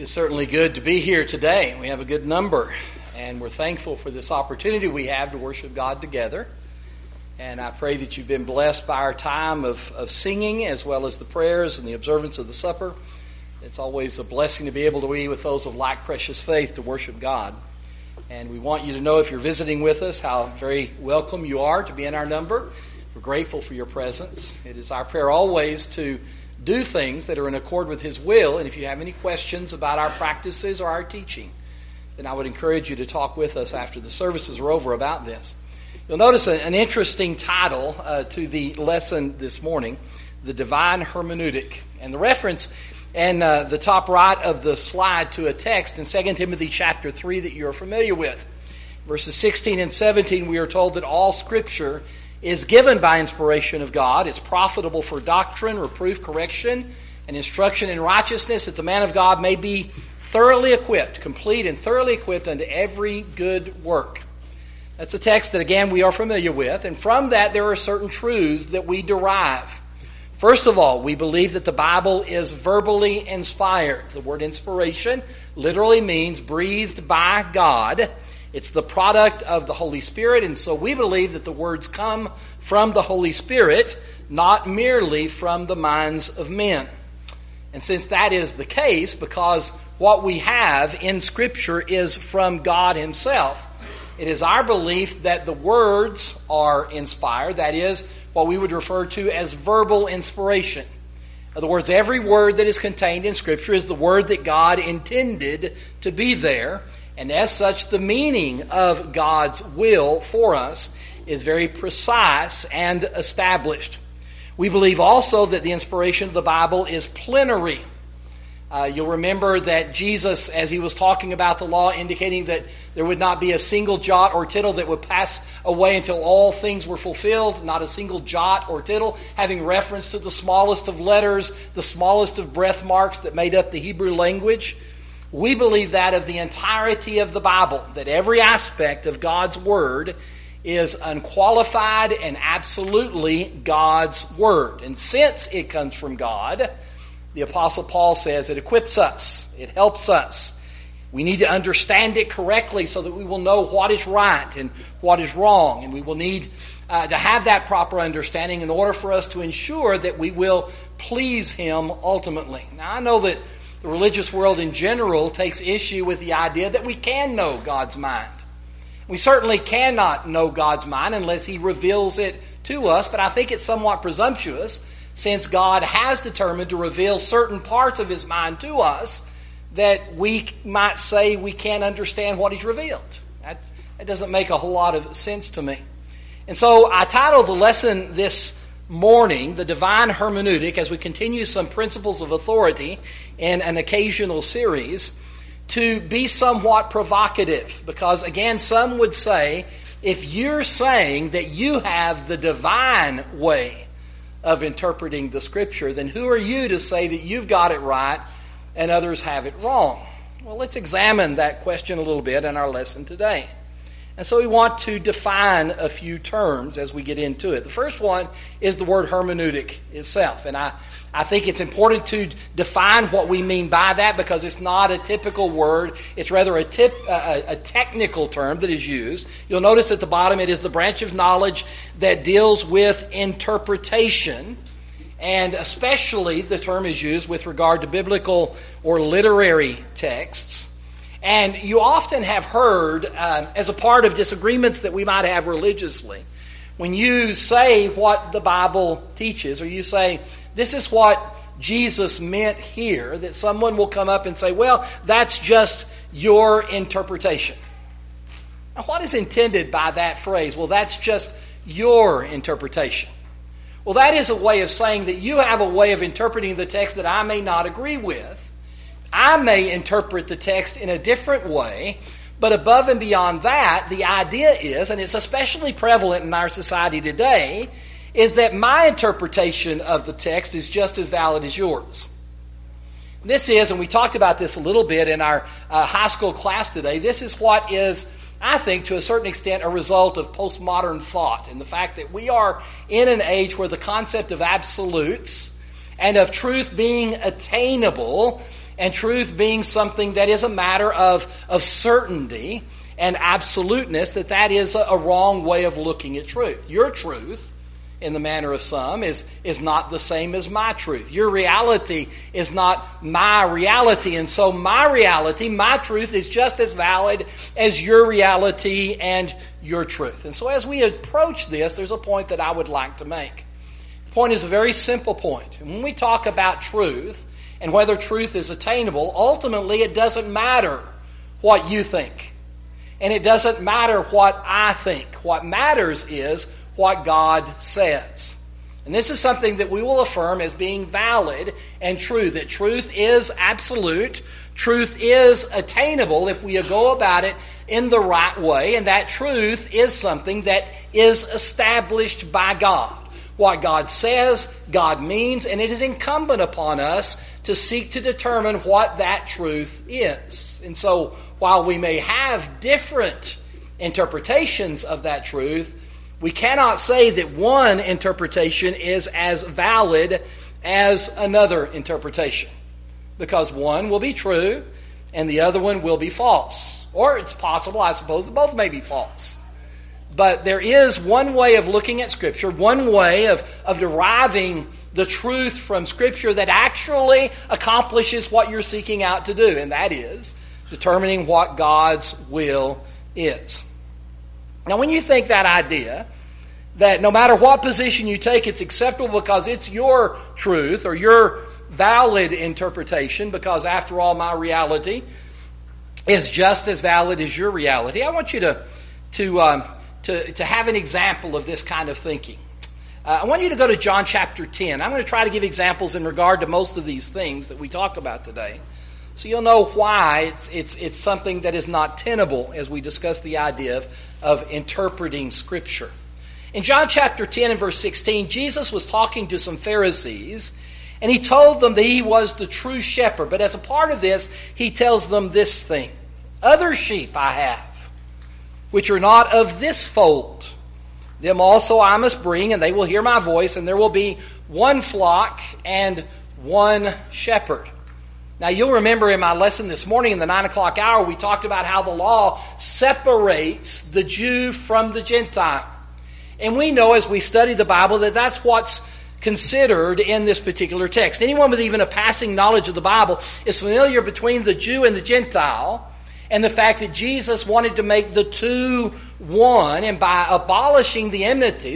is certainly good to be here today. We have a good number, and we're thankful for this opportunity we have to worship God together. And I pray that you've been blessed by our time of singing, as well as the prayers and the observance of the supper. It's always a blessing to be able to be with those of like precious faith to worship God. And we want you to know, if you're visiting with us, how very welcome you are to be in our number. We're grateful for your presence. It is our prayer always to do things that are in accord with His will. And if you have any questions about our practices or our teaching, then I would encourage you to talk with us after the services are over about this. You'll notice an interesting title to the lesson this morning, The Divine Hermeneutic. And the reference in the top right of the slide to a text in 2 Timothy chapter 3 that you're familiar with. Verses 16 and 17, we are told that all Scripture is given by inspiration of God. It's profitable for doctrine, reproof, correction, and instruction in righteousness, that the man of God may be thoroughly equipped, complete and thoroughly equipped unto every good work. That's a text that, again, we are familiar with. And from that, there are certain truths that we derive. First of all, we believe that the Bible is verbally inspired. The word inspiration literally means breathed by God. It's the product of the Holy Spirit, and so we believe that the words come from the Holy Spirit, not merely from the minds of men. And since that is the case, because what we have in Scripture is from God Himself, it is our belief that the words are inspired. That is what we would refer to as verbal inspiration. In other words, every word that is contained in Scripture is the word that God intended to be there. And as such, the meaning of God's will for us is very precise and established. We believe also that the inspiration of the Bible is plenary. You'll remember that Jesus, as He was talking about the law, indicating that there would not be a single jot or tittle that would pass away until all things were fulfilled, not a single jot or tittle, having reference to the smallest of letters, the smallest of breath marks that made up the Hebrew language. We believe that of the entirety of the Bible, that every aspect of God's Word is unqualified and absolutely God's Word. And since it comes from God, the Apostle Paul says it equips us, it helps us. We need to understand it correctly so that we will know what is right and what is wrong. And we will need to have that proper understanding in order for us to ensure that we will please Him ultimately. Now, I know that the religious world in general takes issue with the idea that we can know God's mind. We certainly cannot know God's mind unless He reveals it to us, but I think it's somewhat presumptuous, since God has determined to reveal certain parts of His mind to us, that we might say we can't understand what He's revealed. That doesn't make a whole lot of sense to me. And so I titled the lesson this morning, The Divine Hermeneutic, as we continue some principles of authority in an occasional series, to be somewhat provocative. Because again, some would say, if you're saying that you have the divine way of interpreting the Scripture, then who are you to say that you've got it right and others have it wrong? Well, let's examine that question a little bit in our lesson today. And so we want to define a few terms as we get into it. The first one is the word hermeneutic itself. And I think it's important to define what we mean by that, because it's not a typical word. It's rather a technical term that is used. You'll notice at the bottom it is the branch of knowledge that deals with interpretation. And especially the term is used with regard to biblical or literary texts. And you often have heard, as a part of disagreements that we might have religiously, when you say what the Bible teaches, or you say, this is what Jesus meant here, that someone will come up and say, well, that's just your interpretation. Now, what is intended by that phrase? Well, that's just your interpretation. Well, that is a way of saying that you have a way of interpreting the text that I may not agree with. I may interpret the text in a different way, but above and beyond that, the idea is, and it's especially prevalent in our society today, is that my interpretation of the text is just as valid as yours. This is, and we talked about this a little bit in our high school class today, this is what is, I think, to a certain extent, a result of postmodern thought, and the fact that we are in an age where the concept of absolutes and of truth being attainable and truth being something that is a matter of certainty and absoluteness, that is a wrong way of looking at truth. Your truth, in the manner of some, is not the same as my truth. Your reality is not my reality. And so my reality, my truth, is just as valid as your reality and your truth. And so as we approach this, there's a point that I would like to make. The point is a very simple point. And when we talk about truth and whether truth is attainable, ultimately it doesn't matter what you think. And it doesn't matter what I think. What matters is what God says. And this is something that we will affirm as being valid and true, that truth is absolute, truth is attainable if we go about it in the right way, and that truth is something that is established by God. What God says, God means, and it is incumbent upon us to seek to determine what that truth is. And so, while we may have different interpretations of that truth, we cannot say that one interpretation is as valid as another interpretation, because one will be true and the other one will be false. Or it's possible, I suppose, that both may be false. But there is one way of looking at Scripture, one way of deriving the truth from Scripture that actually accomplishes what you're seeking out to do, and that is determining what God's will is. Now, when you think that idea, that no matter what position you take, it's acceptable because it's your truth or your valid interpretation, because after all, my reality is just as valid as your reality. I want you to have an example of this kind of thinking. I want you to go to John chapter 10. I'm going to try to give examples in regard to most of these things that we talk about today, so you'll know why it's something that is not tenable as we discuss the idea of interpreting Scripture. In John chapter 10 and verse 16, Jesus was talking to some Pharisees, and he told them that he was the true shepherd. But as a part of this, he tells them this thing: other sheep I have, which are not of this fold. Them also I must bring, and they will hear my voice, and there will be one flock and one shepherd. Now, you'll remember in my lesson this morning in the 9 o'clock hour, we talked about how the law separates the Jew from the Gentile. And we know as we study the Bible that that's what's considered in this particular text. Anyone with even a passing knowledge of the Bible is familiar between the Jew and the Gentile, and the fact that Jesus wanted to make the two one, and by abolishing the enmity,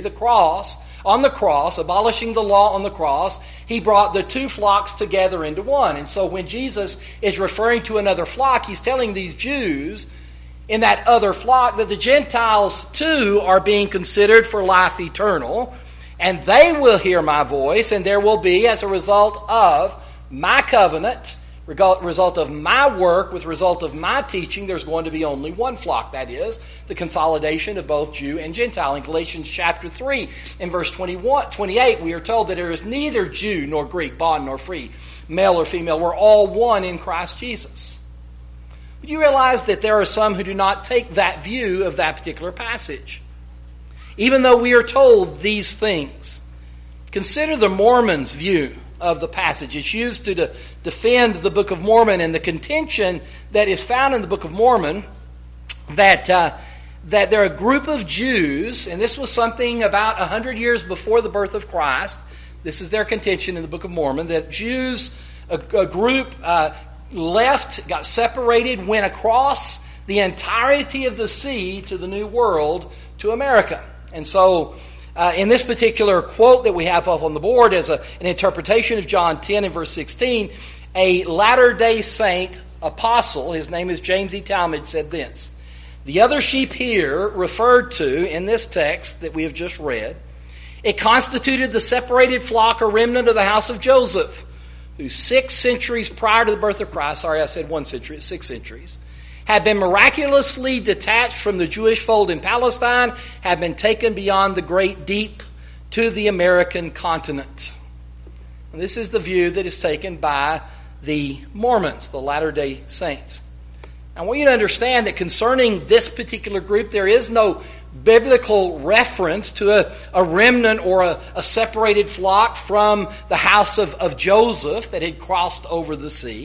abolishing the law on the cross, he brought the two flocks together into one. And so when Jesus is referring to another flock, he's telling these Jews in that other flock that the Gentiles too are being considered for life eternal, and they will hear my voice, and there will be, as a result of my covenant, result of my work, with result of my teaching, there's going to be only one flock. That is, the consolidation of both Jew and Gentile. In Galatians chapter 3, in verse 28, we are told that there is neither Jew nor Greek, bond nor free, male or female. We're all one in Christ Jesus. But you realize that there are some who do not take that view of that particular passage, even though we are told these things. Consider the Mormons' view of the passage. It's used to defend the Book of Mormon, and the contention that is found in the Book of Mormon that there are a group of Jews, and this was something about 100 years before the birth of Christ. This is their contention in the Book of Mormon, that Jews, a group left, got separated, went across the entirety of the sea to the New World, to America. And so in this particular quote that we have up on the board as an interpretation of John 10 and verse 16, a Latter-day Saint apostle, his name is James E. Talmage, said this: the other sheep here referred to in this text that we have just read, it constituted the separated flock or remnant of the house of Joseph, who 6 centuries prior to the birth of Christ, sorry I said 1 century, 6 centuries, had been miraculously detached from the Jewish fold in Palestine, had been taken beyond the great deep to the American continent. And this is the view that is taken by the Mormons, the Latter-day Saints. I want you to understand that concerning this particular group, there is no biblical reference to a remnant or a separated flock from the house of Joseph that had crossed over the sea.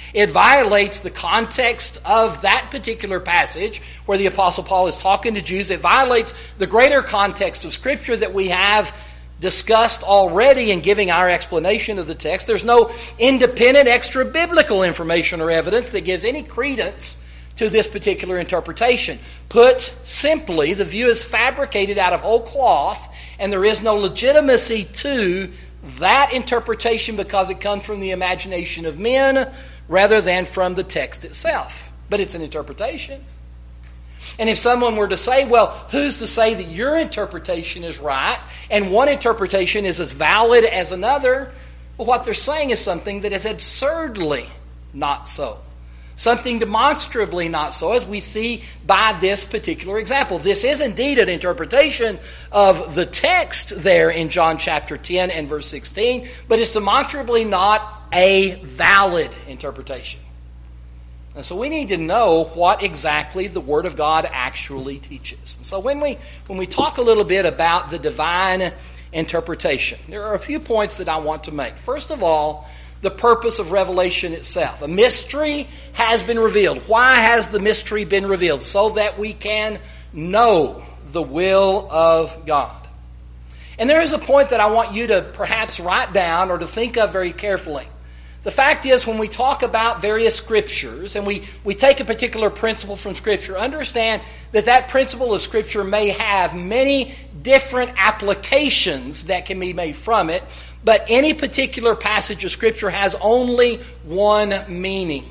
It violates the context of that particular passage where the Apostle Paul is talking to Jews. It violates the greater context of Scripture that we have discussed already in giving our explanation of the text. There's no independent extra biblical information or evidence that gives any credence to this particular interpretation. Put simply, the view is fabricated out of whole cloth, and there is no legitimacy to that interpretation because it comes from the imagination of men rather than from the text itself. But it's an interpretation. And if someone were to say, well, who's to say that your interpretation is right and one interpretation is as valid as another? Well, what they're saying is something that is absurdly not so. Something demonstrably not so, as we see by this particular example. This is indeed an interpretation of the text there in John chapter 10 and verse 16, but it's demonstrably not a valid interpretation. And so we need to know what exactly the Word of God actually teaches. And so when we talk a little bit about the divine interpretation, there are a few points that I want to make. First of all, the purpose of revelation itself. A mystery has been revealed. Why has the mystery been revealed? So that we can know the will of God. And there is a point that I want you to perhaps write down or to think of very carefully. The fact is, when we talk about various Scriptures and we take a particular principle from Scripture, understand that that principle of Scripture may have many different applications that can be made from it, but any particular passage of Scripture has only one meaning.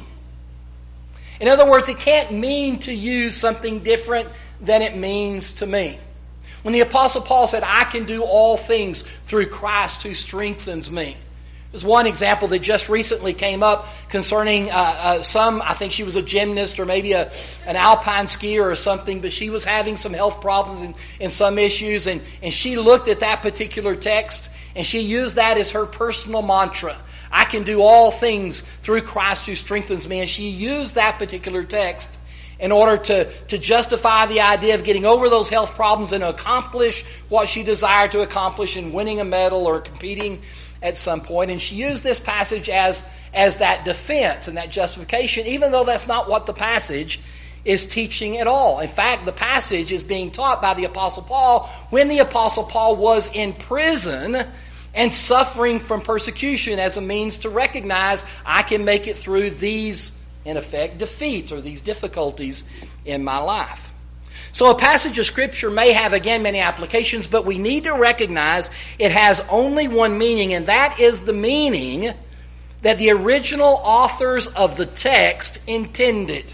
In other words, it can't mean to you something different than it means to me. When the Apostle Paul said, I can do all things through Christ who strengthens me. There's one example that just recently came up concerning I think she was a gymnast or maybe an alpine skier or something, but she was having some health problems and some issues, and she looked at that particular text and she used that as her personal mantra. I can do all things through Christ who strengthens me. And she used that particular text in order to justify the idea of getting over those health problems and accomplish what she desired to accomplish in winning a medal or competing at some point. And she used this passage as that defense and that justification, even though that's not what the passage is teaching at all. In fact, the passage is being taught by the Apostle Paul when the Apostle Paul was in prison and suffering from persecution as a means to recognize I can make it through these, in effect, defeats or these difficulties in my life. So a passage of Scripture may have, again, many applications, but we need to recognize it has only one meaning, and that is the meaning that the original authors of the text intended.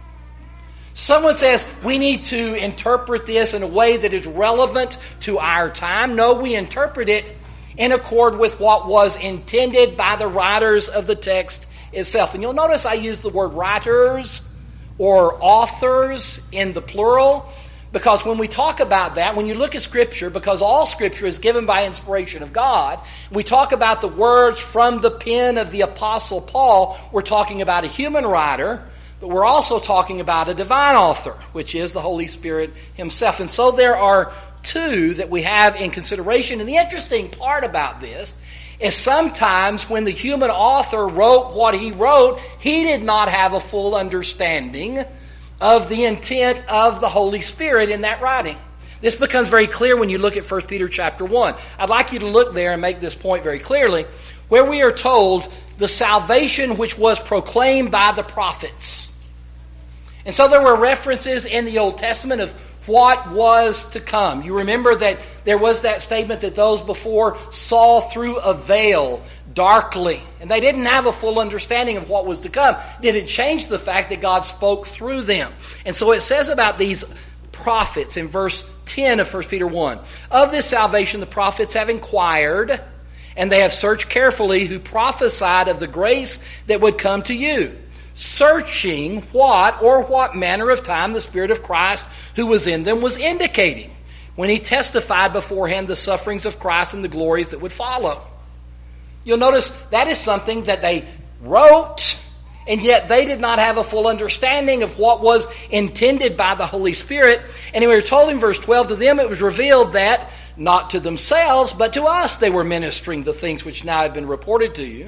Someone says, we need to interpret this in a way that is relevant to our time. No, we interpret it in accord with what was intended by the writers of the text itself. And you'll notice I use the word writers or authors in the plural, because when we talk about that, when you look at Scripture, because all Scripture is given by inspiration of God, we talk about the words from the pen of the Apostle Paul, we're talking about a human writer, but we're also talking about a divine author, which is the Holy Spirit himself. And so there are two that we have in consideration. And the interesting part about this is sometimes when the human author wrote what he wrote, he did not have a full understanding of the intent of the Holy Spirit in that writing. This becomes very clear when you look at 1 Peter chapter 1. I'd like you to look there and make this point very clearly, where we are told the salvation which was proclaimed by the prophets. And so there were references in the Old Testament of what was to come. You remember that there was that statement that those before saw through a veil darkly, and they didn't have a full understanding of what was to come. Did it change the fact that God spoke through them? And so it says about these prophets in verse 10 of 1 Peter 1, of this salvation the prophets have inquired, and they have searched carefully who prophesied of the grace that would come to you, searching what manner of time the Spirit of Christ who was in them was indicating when he testified beforehand the sufferings of Christ and the glories that would follow. You'll notice that is something that they wrote, and yet they did not have a full understanding of what was intended by the Holy Spirit. And we were told in verse 12, to them it was revealed that, not to themselves, but to us they were ministering the things which now have been reported to you,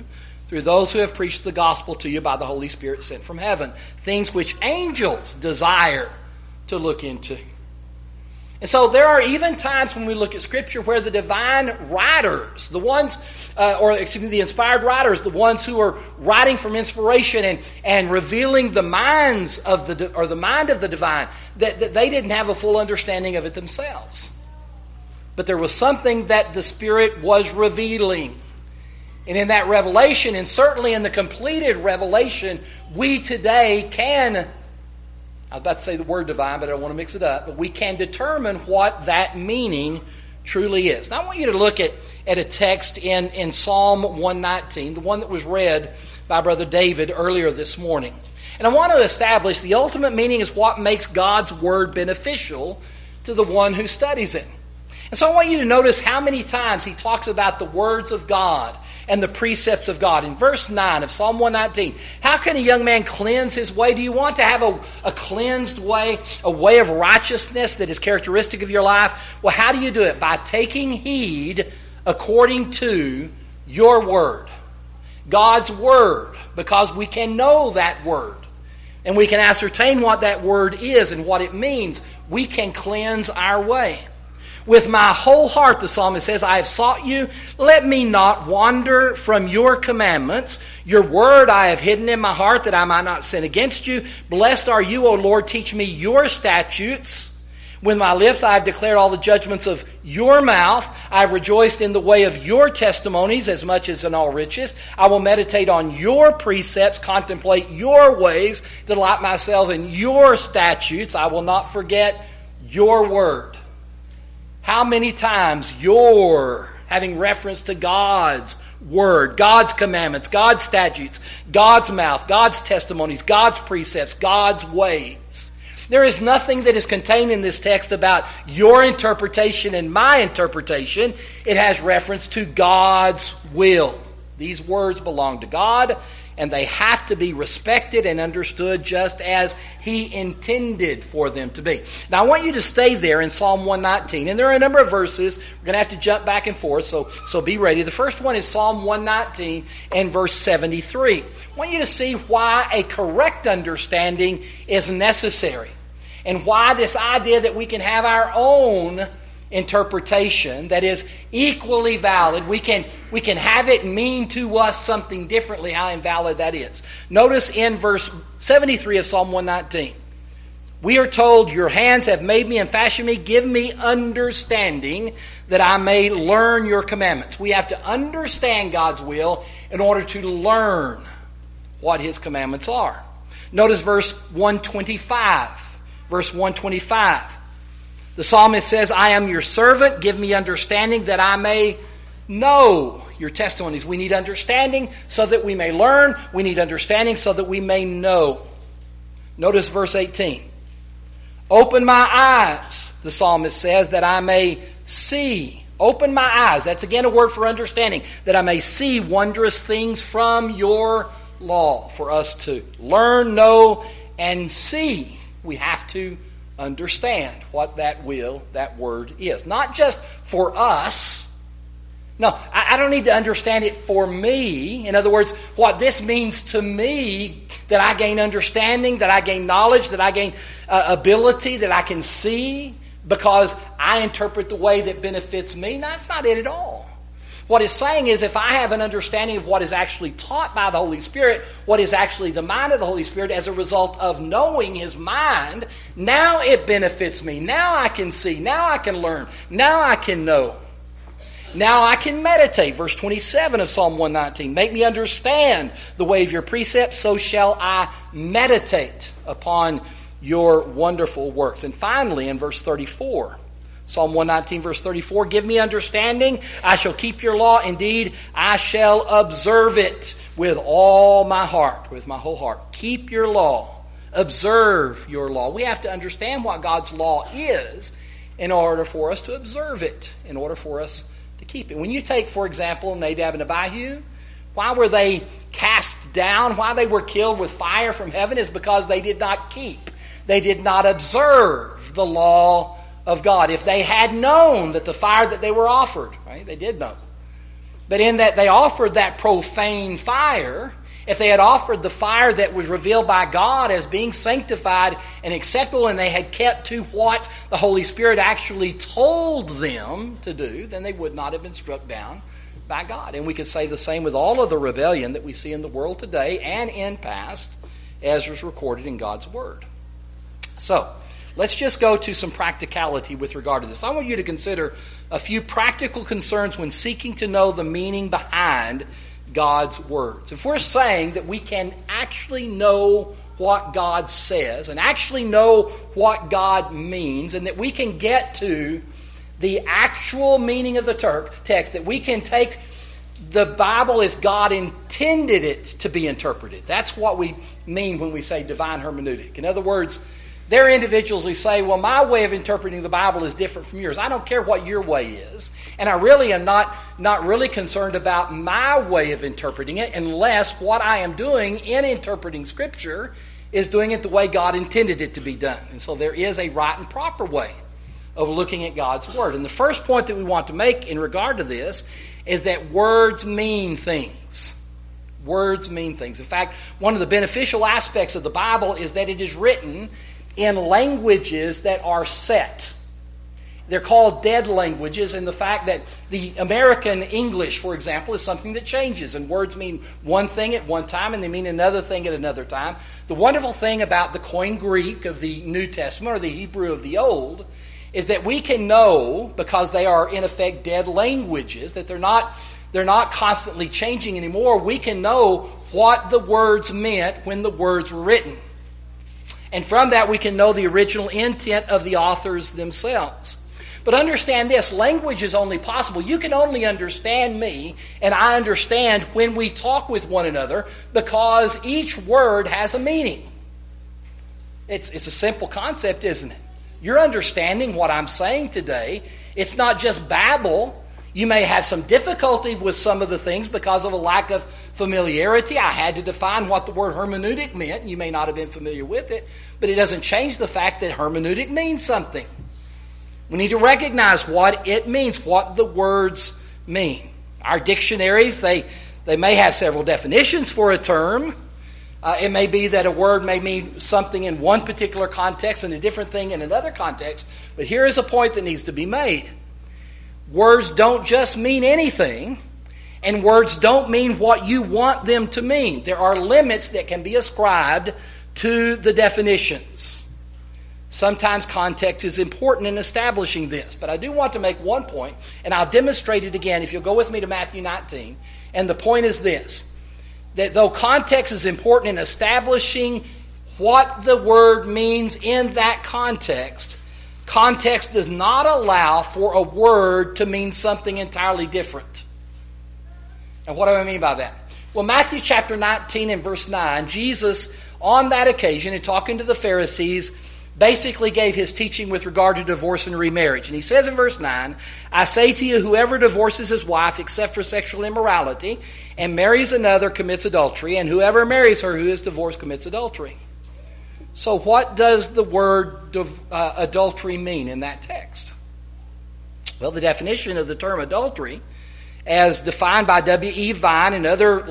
through those who have preached the gospel to you by the Holy Spirit sent from heaven, things which angels desire to look into. And so there are even times when we look at Scripture where the divine writers, the inspired writers, the ones who are writing from inspiration and revealing the minds of the mind of the divine, that they didn't have a full understanding of it themselves. But there was something that the Spirit was revealing. And in that revelation, and certainly in the completed revelation, we today can, I was about to say the word divine, but I don't want to mix it up, but we can determine what that meaning truly is. Now I want you to look at a text in Psalm 119, the one that was read by Brother David earlier this morning. And I want to establish the ultimate meaning is what makes God's Word beneficial to the one who studies it. And so I want you to notice how many times he talks about the words of God and the precepts of God. In verse 9 of Psalm 119, how can a young man cleanse his way? Do you want to have a cleansed way, a way of righteousness that is characteristic of your life? Well, how do you do it? By taking heed according to your word. God's word, because we can know that word. And we can ascertain what that word is and what it means. We can cleanse our way. With my whole heart, the psalmist says, I have sought you. Let me not wander from your commandments. Your word I have hidden in my heart that I might not sin against you. Blessed are you, O Lord. Teach me your statutes. With my lips I have declared all the judgments of your mouth. I have rejoiced in the way of your testimonies as much as in all riches. I will meditate on your precepts, contemplate your ways, delight myself in your statutes. I will not forget your word. How many times your, having reference to God's word, God's commandments, God's statutes, God's mouth, God's testimonies, God's precepts, God's ways. There is nothing that is contained in this text about your interpretation and my interpretation. It has reference to God's will. These words belong to God, and they have to be respected and understood just as He intended for them to be. Now, I want you to stay there in Psalm 119. And there are a number of verses. We're going to have to jump back and forth, so be ready. The first one is Psalm 119 and verse 73. I want you to see why a correct understanding is necessary, and why this idea that we can have our own interpretation that is equally valid, we can have it mean to us something differently, how invalid that is. Notice in verse 73 of Psalm 119, we are told, your hands have made me and fashioned me, give me understanding that I may learn your commandments. We have to understand God's will in order to learn what His commandments are. Notice verse 125. Verse 125. The psalmist says, I am your servant, give me understanding that I may know your testimonies. We need understanding so that we may learn. We need understanding so that we may know. Notice verse 18. Open my eyes, the psalmist says, that I may see. Open my eyes. That's again a word for understanding. That I may see wondrous things from your law. For us to learn, know, and see, we have to understand what that word is. Not just for us. No, I don't need to understand it for me. In other words, what this means to me, that I gain understanding, that I gain knowledge, that I gain ability, that I can see because I interpret the way that benefits me. No, that's not it at all. What it's saying is if I have an understanding of what is actually taught by the Holy Spirit, what is actually the mind of the Holy Spirit as a result of knowing His mind, now it benefits me. Now I can see. Now I can learn. Now I can know. Now I can meditate. Verse 27 of Psalm 119. Make me understand the way of your precepts, so shall I meditate upon your wonderful works. And finally, in verse 34, Psalm 119, verse 34, give me understanding, I shall keep your law. Indeed, I shall observe it with all my heart, with my whole heart. Keep your law. Observe your law. We have to understand what God's law is in order for us to observe it, in order for us to keep it. When you take, for example, Nadab and Abihu, why were they cast down? Why they were killed with fire from heaven is because they did not keep. They did not observe the law of God. If they had known that the fire that they were offered, right? They did know. But in that they offered that profane fire, if they had offered the fire that was revealed by God as being sanctified and acceptable, and they had kept to what the Holy Spirit actually told them to do, then they would not have been struck down by God. And we could say the same with all of the rebellion that we see in the world today and in past, as was recorded in God's Word. So, let's just go to some practicality with regard to this. I want you to consider a few practical concerns when seeking to know the meaning behind God's words. If we're saying that we can actually know what God says and actually know what God means, and that we can get to the actual meaning of the text, that we can take the Bible as God intended it to be interpreted. That's what we mean when we say divine hermeneutic. In other words, there are individuals who say, well, my way of interpreting the Bible is different from yours. I don't care what your way is. And I really am not really concerned about my way of interpreting it unless what I am doing in interpreting Scripture is doing it the way God intended it to be done. And so there is a right and proper way of looking at God's Word. And the first point that we want to make in regard to this is that words mean things. Words mean things. In fact, one of the beneficial aspects of the Bible is that it is written in languages that are set. They're called dead languages, and the fact that the American English, for example, is something that changes, and words mean one thing at one time and they mean another thing at another time. The wonderful thing about the Koine Greek of the New Testament, or the Hebrew of the Old, is that we can know, because they are in effect dead languages, that they're not constantly changing anymore. We can know what the words meant when the words were written. And from that we can know the original intent of the authors themselves. But understand this, language is only possible. You can only understand me, and I understand when we talk with one another, because each word has a meaning. It's a simple concept, isn't it? You're understanding what I'm saying today. It's not just babble. You may have some difficulty with some of the things because of a lack of familiarity. I had to define what the word hermeneutic meant. You may not have been familiar with it, but it doesn't change the fact that hermeneutic means something. We need to recognize what it means, what the words mean. Our dictionaries, they may have several definitions for a term. It may be that a word may mean something in one particular context and a different thing in another context. But here is a point that needs to be made. Words don't just mean anything, and words don't mean what you want them to mean. There are limits that can be ascribed to the definitions. Sometimes context is important in establishing this, but I do want to make one point, and I'll demonstrate it again if you'll go with me to Matthew 19. And the point is this, that though context is important in establishing what the word means in that context, context does not allow for a word to mean something entirely different. And what do I mean by that? Well, Matthew chapter 19 and verse 9, Jesus, on that occasion, in talking to the Pharisees, basically gave his teaching with regard to divorce and remarriage. And he says in verse 9, I say to you, whoever divorces his wife except for sexual immorality and marries another commits adultery, and whoever marries her who is divorced commits adultery. So what does the word adultery mean in that text? Well, the definition of the term adultery, as defined by W.E. Vine and other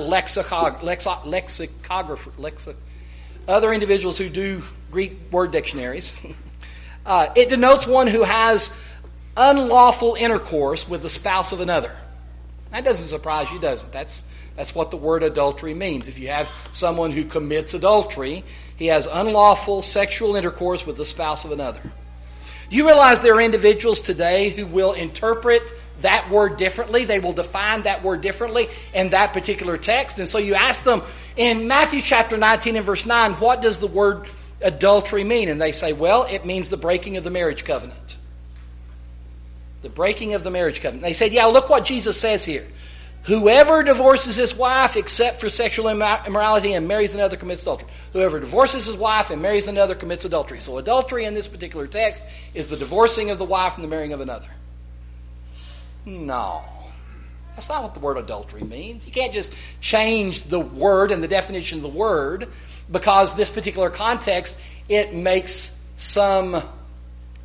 other individuals who do Greek word dictionaries, it denotes one who has unlawful intercourse with the spouse of another. That doesn't surprise you, does it? That's what the word adultery means. If you have someone who commits adultery, he has unlawful sexual intercourse with the spouse of another. Do you realize there are individuals today who will interpret that word differently? They will define that word differently in that particular text. And so you ask them, in Matthew chapter 19 and verse 9, what does the word adultery mean? And they say, well, it means the breaking of the marriage covenant. The breaking of the marriage covenant. They said, yeah, look what Jesus says here. Whoever divorces his wife except for sexual immorality and marries another commits adultery. Whoever divorces his wife and marries another commits adultery. So adultery in this particular text is the divorcing of the wife and the marrying of another. No. That's not what the word adultery means. You can't just change the word and the definition of the word because this particular context, it makes some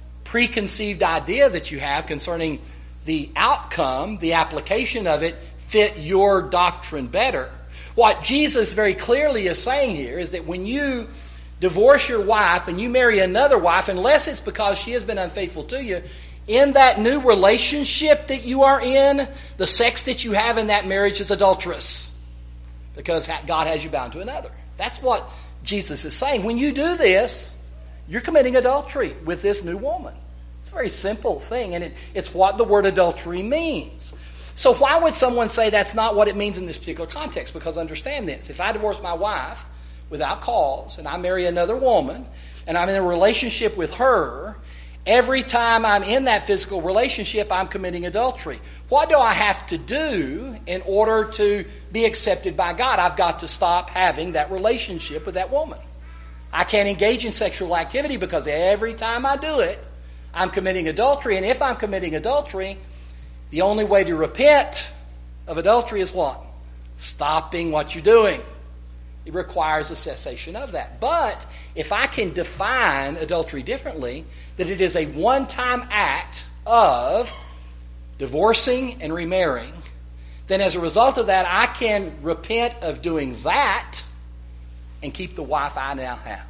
preconceived idea that you have concerning the outcome, the application of it, fit your doctrine better. What Jesus very clearly is saying here is that when you divorce your wife and you marry another wife, unless it's because she has been unfaithful to you, in that new relationship that you are in, the sex that you have in that marriage is adulterous because God has you bound to another. That's what Jesus is saying. When you do this, you're committing adultery with this new woman. It's a very simple thing, and it's what the word adultery means. So why would someone say that's not what it means in this particular context? Because understand this. If I divorce my wife without cause and I marry another woman and I'm in a relationship with her, every time I'm in that physical relationship, I'm committing adultery. What do I have to do in order to be accepted by God? I've got to stop having that relationship with that woman. I can't engage in sexual activity because every time I do it, I'm committing adultery. And if I'm committing adultery, the only way to repent of adultery is what? Stopping what you're doing. It requires a cessation of that. But if I can define adultery differently, that it is a one-time act of divorcing and remarrying, then as a result of that, I can repent of doing that and keep the wife I now have.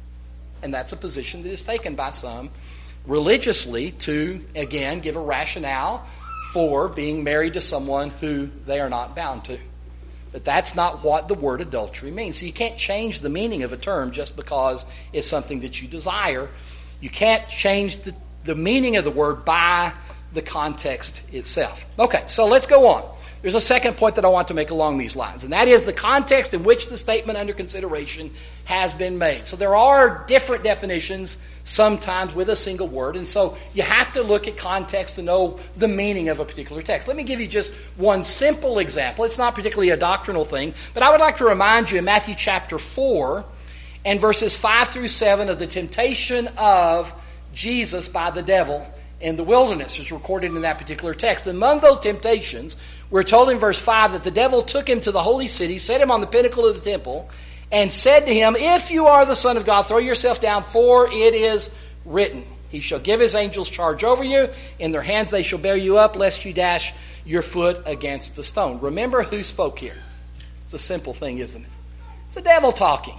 And that's a position that is taken by some religiously to, again, give a rationale for being married to someone who they are not bound to. But that's not what the word adultery means. So you can't change the meaning of a term just because it's something that you desire. You can't change the meaning of the word by the context itself. Okay, so let's go on. There's a second point that I want to make along these lines, and that is the context in which the statement under consideration has been made. So there are different definitions, sometimes with a single word, and so you have to look at context to know the meaning of a particular text. Let me give you just one simple example. It's not particularly a doctrinal thing, but I would like to remind you in Matthew chapter 4 and verses 5 through 7 of the temptation of Jesus by the devil in the wilderness is recorded in that particular text. Among those temptations, we're told in verse 5 that the devil took him to the holy city, set him on the pinnacle of the temple, and said to him, "If you are the Son of God, throw yourself down, for it is written, He shall give His angels charge over you. In their hands they shall bear you up, lest you dash your foot against the stone." Remember who spoke here. It's a simple thing, isn't it? It's the devil talking.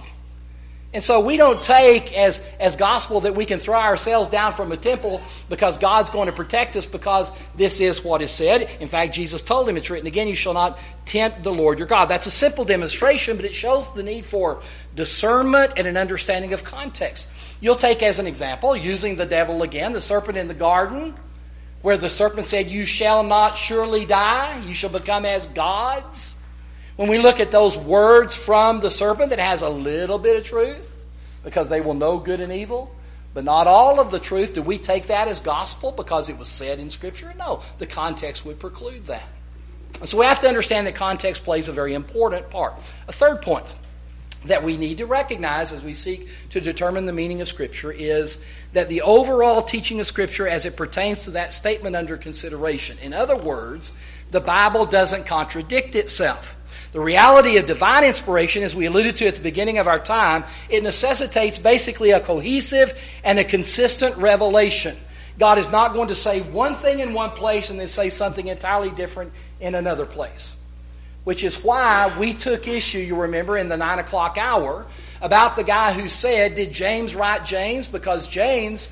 And so we don't take as gospel that we can throw ourselves down from a temple because God's going to protect us because this is what is said. In fact, Jesus told him, it's written again, "You shall not tempt the Lord your God." That's a simple demonstration, but it shows the need for discernment and an understanding of context. You'll take as an example, using the devil again, the serpent in the garden, where the serpent said, "You shall not surely die, you shall become as gods." When we look at those words from the serpent, that has a little bit of truth because they will know good and evil, but not all of the truth. Do we take that as gospel because it was said in Scripture? No, the context would preclude that. So we have to understand that context plays a very important part. A third point that we need to recognize as we seek to determine the meaning of Scripture is that the overall teaching of Scripture as it pertains to that statement under consideration. In other words, the Bible doesn't contradict itself. The reality of divine inspiration, as we alluded to at the beginning of our time, it necessitates basically a cohesive and a consistent revelation. God is not going to say one thing in one place and then say something entirely different in another place. Which is why we took issue, you remember, in the 9 o'clock hour about the guy who said, did James write James? Because James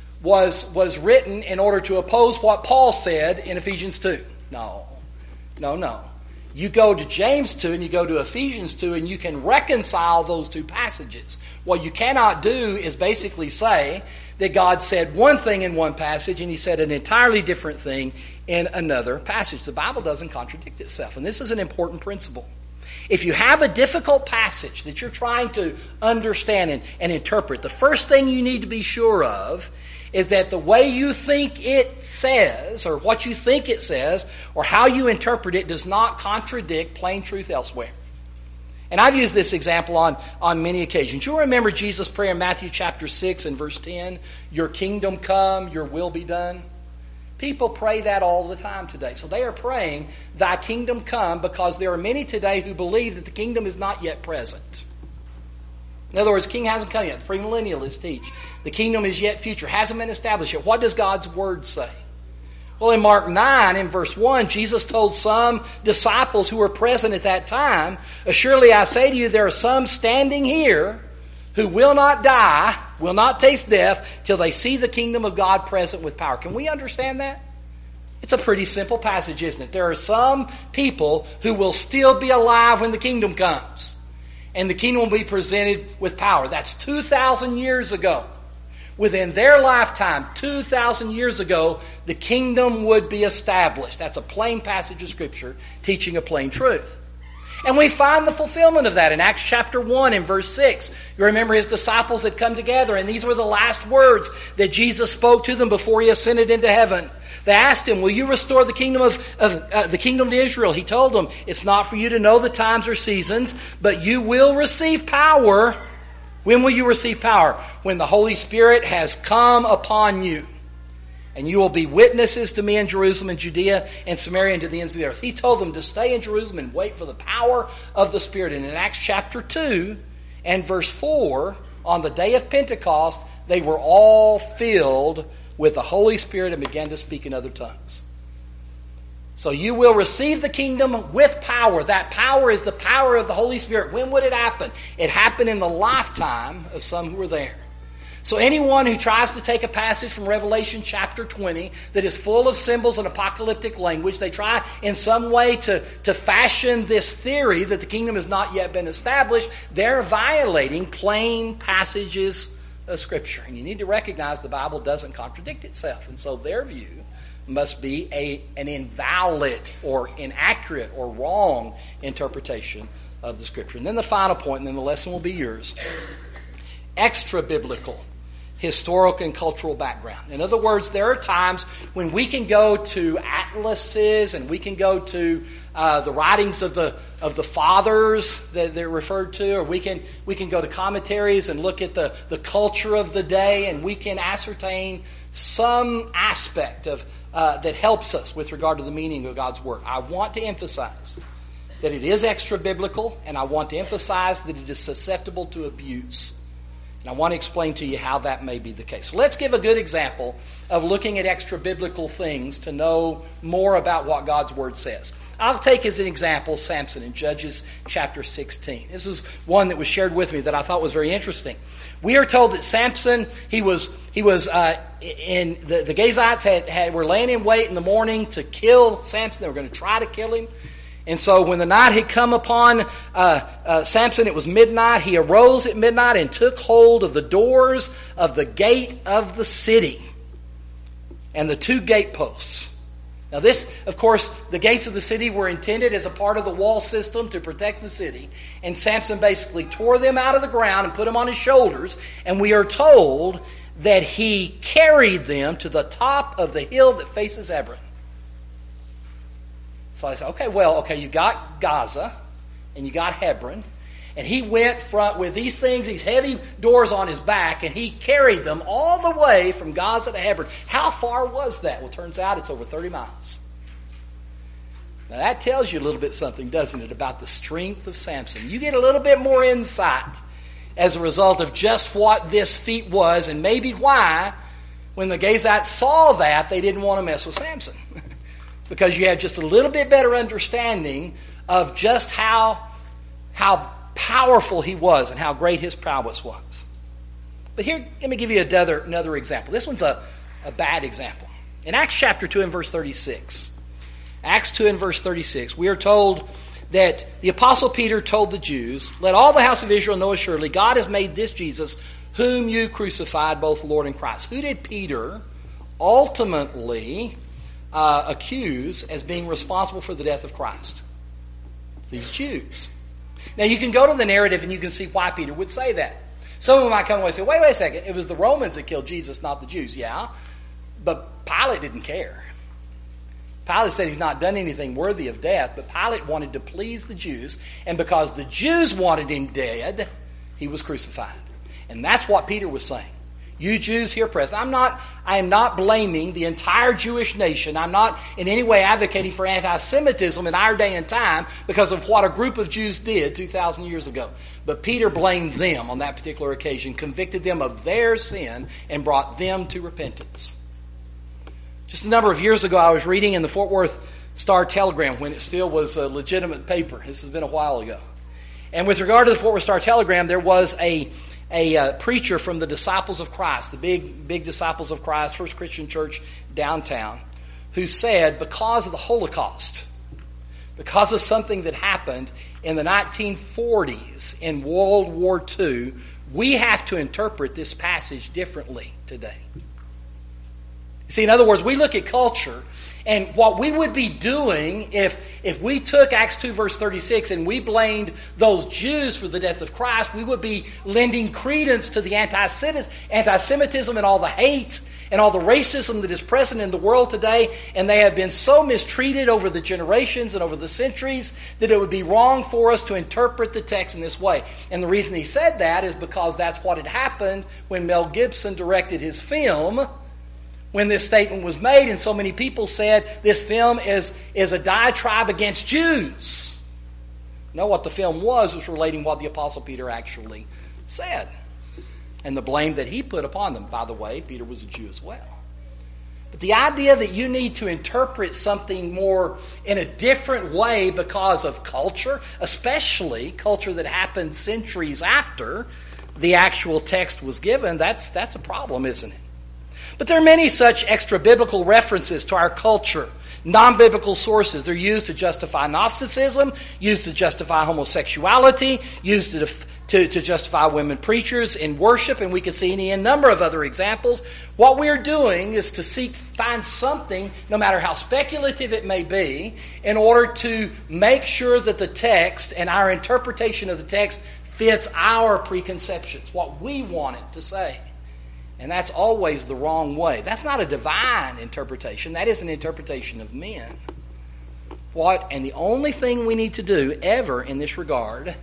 was written in order to oppose what Paul said in Ephesians 2. No. You go to James 2 and you go to Ephesians 2 and you can reconcile those two passages. What you cannot do is basically say that God said one thing in one passage and He said an entirely different thing in another passage. The Bible doesn't contradict itself, and this is an important principle. If you have a difficult passage that you're trying to understand and interpret, the first thing you need to be sure of is that the way you think it says, or what you think it says, or how you interpret it does not contradict plain truth elsewhere. And I've used this example on many occasions. You'll remember Jesus' prayer in Matthew chapter 6 and verse 10, "Your kingdom come, your will be done." People pray that all the time today. So they are praying, "Thy kingdom come," because there are many today who believe that the kingdom is not yet present. In other words, the king hasn't come yet. The premillennialists teach the kingdom is yet future, hasn't been established yet. What does God's word say? Well, in Mark 9, in verse 1, Jesus told some disciples who were present at that time, "Surely I say to you, there are some standing here who will not die, will not taste death, till they see the kingdom of God present with power." Can we understand that? It's a pretty simple passage, isn't it? There are some people who will still be alive when the kingdom comes. And the kingdom will be presented with power. That's 2,000 years ago. Within their lifetime, 2,000 years ago, the kingdom would be established. That's a plain passage of Scripture teaching a plain truth. And we find the fulfillment of that in Acts chapter 1 and verse 6. You remember his disciples had come together, and these were the last words that Jesus spoke to them before he ascended into heaven. They asked him, "Will you restore the kingdom the kingdom to Israel?" He told them, "It's not for you to know the times or seasons, but you will receive power." When will you receive power? When the Holy Spirit has come upon you. And you will be witnesses to me in Jerusalem and Judea and Samaria and to the ends of the earth. He told them to stay in Jerusalem and wait for the power of the Spirit. And in Acts chapter 2 and verse 4, on the day of Pentecost, they were all filled with the Holy Spirit and began to speak in other tongues. So you will receive the kingdom with power. That power is the power of the Holy Spirit. When would it happen? It happened in the lifetime of some who were there. So anyone who tries to take a passage from Revelation chapter 20 that is full of symbols and apocalyptic language, they try in some way to fashion this theory that the kingdom has not yet been established, they're violating plain passages of Scripture. And you need to recognize the Bible doesn't contradict itself. And so their view must be an invalid or inaccurate or wrong interpretation of the Scripture. And then the final point, and then the lesson will be yours. Extra-biblical historical and cultural background. In other words, there are times when we can go to atlases and we can go to the writings of the fathers that they're referred to, or we can go to commentaries and look at the culture of the day, and we can ascertain some aspect of that helps us with regard to the meaning of God's Word. I want to emphasize that it is extra-biblical, and I want to emphasize that it is susceptible to abuse. And I want to explain to you how that may be the case. So let's give a good example of looking at extra-biblical things to know more about what God's Word says. I'll take as an example Samson in Judges chapter 16. This is one that was shared with me that I thought was very interesting. We are told that Samson, he was in the Gazites were laying in wait in the morning to kill Samson. They were going to try to kill him. And so when the night had come upon Samson, it was midnight. He arose at midnight and took hold of the doors of the gate of the city and the two gateposts. Now this, of course, the gates of the city were intended as a part of the wall system to protect the city. And Samson basically tore them out of the ground and put them on his shoulders. And we are told that he carried them to the top of the hill that faces Hebron. So I said, okay, you got Gaza and you got Hebron. And he went with these things, these heavy doors on his back, and he carried them all the way from Gaza to Hebron. How far was that? Well, it turns out it's over 30 miles. Now that tells you a little bit something, doesn't it, about the strength of Samson. You get a little bit more insight as a result of just what this feat was, and maybe why, when the Gazites saw that, they didn't want to mess with Samson. Because you have just a little bit better understanding of just how powerful he was and how great his prowess was. But here, let me give you another example. This one's a bad example. In Acts chapter 2 and verse 36, Acts 2 and verse 36, we are told that the Apostle Peter told the Jews, "Let all the house of Israel know assuredly, God has made this Jesus, whom you crucified, both Lord and Christ." Who did Peter ultimately accuse as being responsible for the death of Christ? It's these Jews. Now you can go to the narrative and you can see why Peter would say that. Someone might come away and say, wait a second, it was the Romans that killed Jesus, not the Jews. Yeah, but Pilate didn't care. Pilate said he's not done anything worthy of death, but Pilate wanted to please the Jews, and because the Jews wanted him dead, he was crucified. And that's what Peter was saying. You Jews here present, I am not blaming the entire Jewish nation. I'm not in any way advocating for anti-Semitism in our day and time because of what a group of Jews did 2,000 years ago. But Peter blamed them on that particular occasion, convicted them of their sin, and brought them to repentance. Just a number of years ago, I was reading in the Fort Worth Star-Telegram when it still was a legitimate paper. This has been a while ago. And with regard to the Fort Worth Star-Telegram, there was a preacher from the Disciples of Christ, the big Disciples of Christ, First Christian Church downtown, who said, because of the Holocaust, because of something that happened in the 1940s in World War II, we have to interpret this passage differently today. See, in other words, we look at culture, and what we would be doing if we took Acts 2 verse 36 and we blamed those Jews for the death of Christ, we would be lending credence to the anti-Semitism and all the hate and all the racism that is present in the world today, and they have been so mistreated over the generations and over the centuries that it would be wrong for us to interpret the text in this way. And the reason he said that is because that's what had happened when Mel Gibson directed his film, when this statement was made, and so many people said this film is a diatribe against Jews. No, what the film was relating what the Apostle Peter actually said. And the blame that he put upon them. By the way, Peter was a Jew as well. But the idea that you need to interpret something more in a different way because of culture, especially culture that happened centuries after the actual text was given, that's a problem, isn't it? But there are many such extra-biblical references to our culture, non-biblical sources. They're used to justify Gnosticism, used to justify homosexuality, used to justify women preachers in worship, and we can see any number of other examples. What we're doing is to find something, no matter how speculative it may be, in order to make sure that the text and our interpretation of the text fits our preconceptions, what we want it to say. And that's always the wrong way. That's not a divine interpretation. That is an interpretation of men. And the only thing we need to do ever in this regard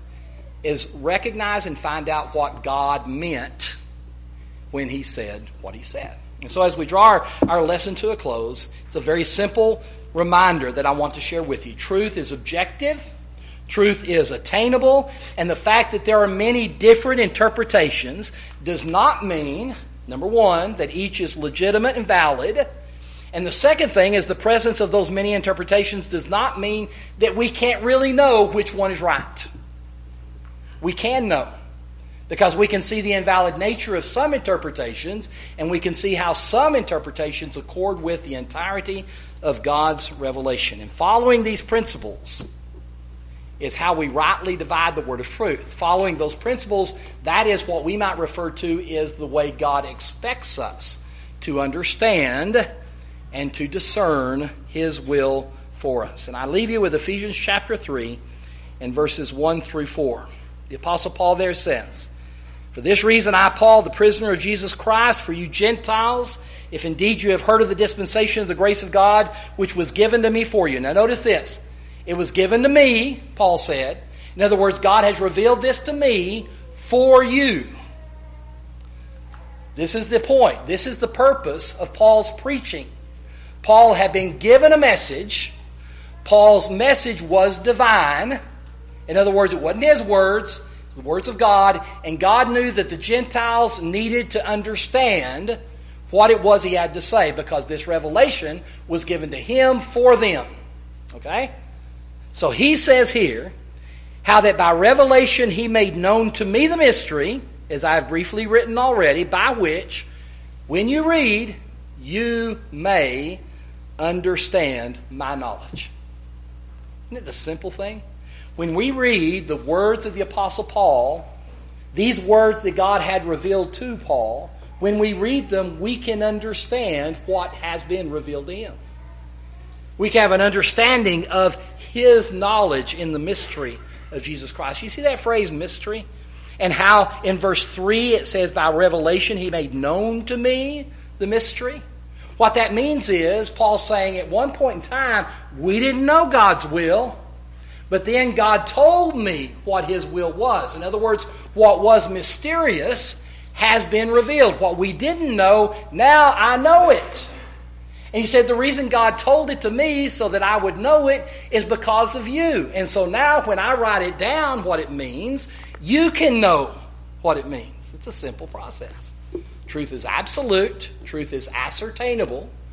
is recognize and find out what God meant when He said what He said. And so as we draw our lesson to a close, it's a very simple reminder that I want to share with you. Truth is objective. Truth is attainable. And the fact that there are many different interpretations does not mean, number one, that each is legitimate and valid. And the second thing is the presence of those many interpretations does not mean that we can't really know which one is right. We can know, because we can see the invalid nature of some interpretations, and we can see how some interpretations accord with the entirety of God's revelation. And following these principles is how we rightly divide the word of truth. Following those principles, that is what we might refer to as the way God expects us to understand and to discern His will for us. And I leave you with Ephesians chapter 3 and verses 1 through 4. The Apostle Paul there says, "For this reason I, Paul, the prisoner of Jesus Christ, for you Gentiles, if indeed you have heard of the dispensation of the grace of God, which was given to me for you." Now notice this. It was given to me, Paul said. In other words, God has revealed this to me for you. This is the point. This is the purpose of Paul's preaching. Paul had been given a message. Paul's message was divine. In other words, it wasn't his words, it was the words of God. And God knew that the Gentiles needed to understand what it was He had to say, because this revelation was given to Him for them. Okay? So He says here, how that by revelation He made known to me the mystery, as I have briefly written already, by which, when you read, you may understand my knowledge. Isn't it a simple thing? When we read the words of the Apostle Paul, these words that God had revealed to Paul, when we read them, we can understand what has been revealed to him. We can have an understanding of his knowledge in the mystery of Jesus Christ. You see that phrase, mystery? And how in verse 3 it says, by revelation He made known to me the mystery. What that means is, Paul's saying at one point in time, we didn't know God's will, but then God told me what His will was. In other words, what was mysterious has been revealed. What we didn't know, now I know it. And he said, the reason God told it to me so that I would know it is because of you. And so now when I write it down what it means, you can know what it means. It's a simple process. Truth is absolute. Truth is ascertainable.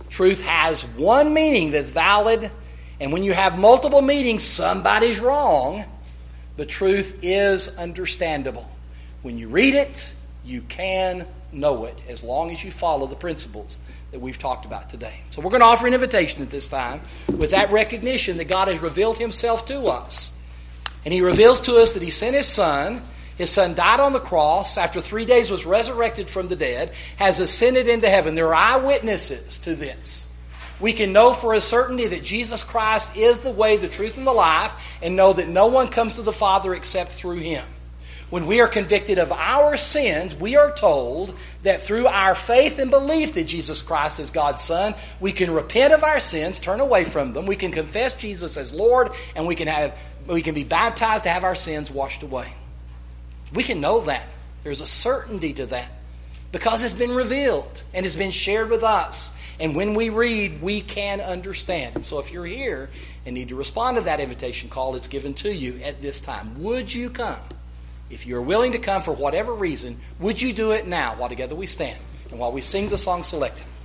Truth has one meaning that's valid, and when you have multiple meanings, somebody's wrong. But truth is understandable. When you read it, you can know it, as long as you follow the principles that we've talked about today. So we're going to offer an invitation at this time with that recognition that God has revealed himself to us. And he reveals to us that he sent his Son. His Son died on the cross, after 3 days was resurrected from the dead, has ascended into heaven. There are eyewitnesses to this. We can know for a certainty that Jesus Christ is the way, the truth, and the life, and know that no one comes to the Father except through him. When we are convicted of our sins, we are told that through our faith and belief that Jesus Christ is God's Son, we can repent of our sins, turn away from them, we can confess Jesus as Lord, and we can be baptized to have our sins washed away. We can know that. There's a certainty to that because it's been revealed and it's been shared with us. And when we read, we can understand. And so if you're here and need to respond to that invitation call, it's given to you at this time. Would you come? If you're willing to come for whatever reason, would you do it now while together we stand and while we sing the song Selected?